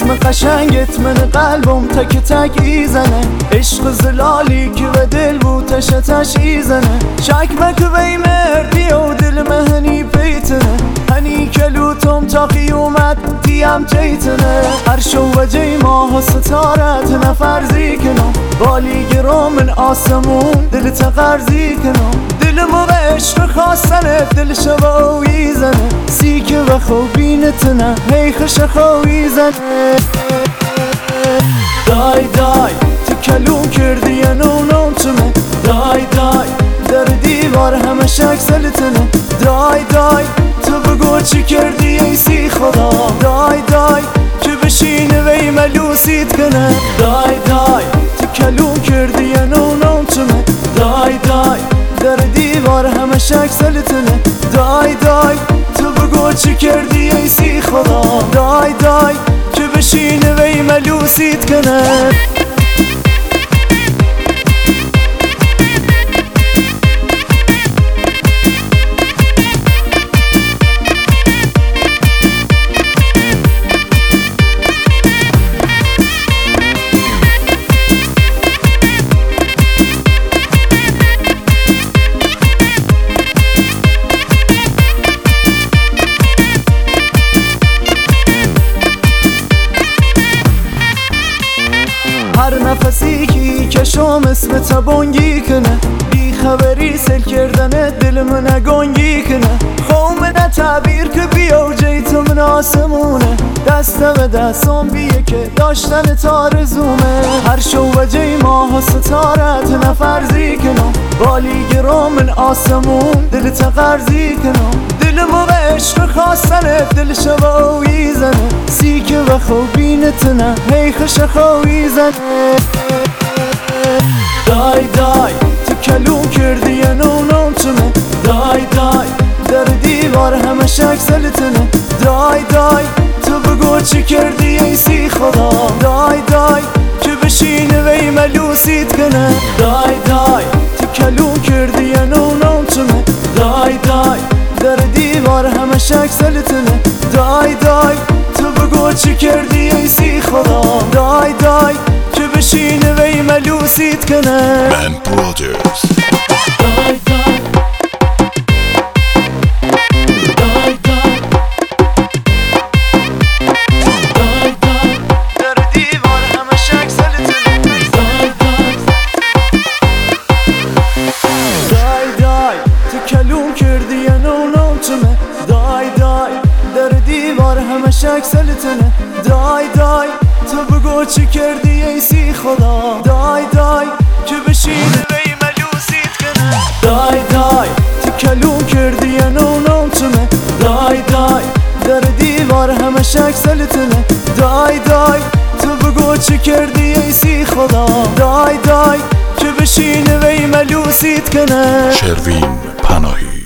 اسم قشنگت من قلبم تک تک ایزنه، عشق زلالی که به دل بوتش تش ایزنه، شک مکوی مردی و دل مهنی پیتنه، هنی کلوتم تا قیومت دیم جیتنه، هر شو و جی ماه ستارت نفرزی کنم، بالی گرام من آسمون دل تقرزی کنم، دل مو عشق خواستنه دل شباوی زنه، سیکه و خوبینتنه هی خش خوی زنه. دای دای تو کلون کردی یا نونم چمه، دای دای در دیوار همه شک سلتنه، دای دای تو بگو چی کردی ای سی خدا، دای دای که بشینه وی ملوسیت کنه، دای دای تو کلون کردی یا نونم چمه، دای دای در دیوار همه شک سلتنه، دای دای تو بگو چی کردی ای سی خدا، دای دای که بشینه وی ملوسیت کنه. هر نفسی که کشم اسم تبانگی کنه، بی خبری سل کردن دل من نگانگی کنه، خوم نه تعبیر که بیا جیتو من آسمونه، دست به دستم بیه که داشتن تارزومه، هر شو و جی ماه ستارت نفرزی کنم، بالی گرام من آسمون دل تقرزی کنم، دل مو عشق خواستنه دل شباوی زنه، سیکه و خوبینتنه هی خش خوی زنه. دای دای تو کلون کردی یا نونم چمه، دای دای در دیوار همه شک سلتنه، دای دای تو بگو چی کردی ای سی خدا، دای دای که بشینه وی ملوسیت کنه، دای دای تو کلون کردی یا نونم چمه، دای دای در دیوار همه شک سلتنه، دای دای تو بگو چی کردی ای سی خدا، دای دای که بشینه وی ملوسیت کنه. من برادرز دای دای دای دای دای دای در دیوار همه شک سلتنه، دای دای دای دای تو کلون کردی یا نونم چمه، دای دای در دیوار همه شک سلتنه، دای دای تو بگو چی کردی ای سی خدا، دای دای که بشینه وی ملوسیت کنه، دای دای تو کلون کردی یا نونم چمه، دای دای در دیوار همه شک سلتنه، دای دای تو بگو چی کردی ای سی خدا، دای دای که بشینه وی ملوسیت کنه. شروین پناهی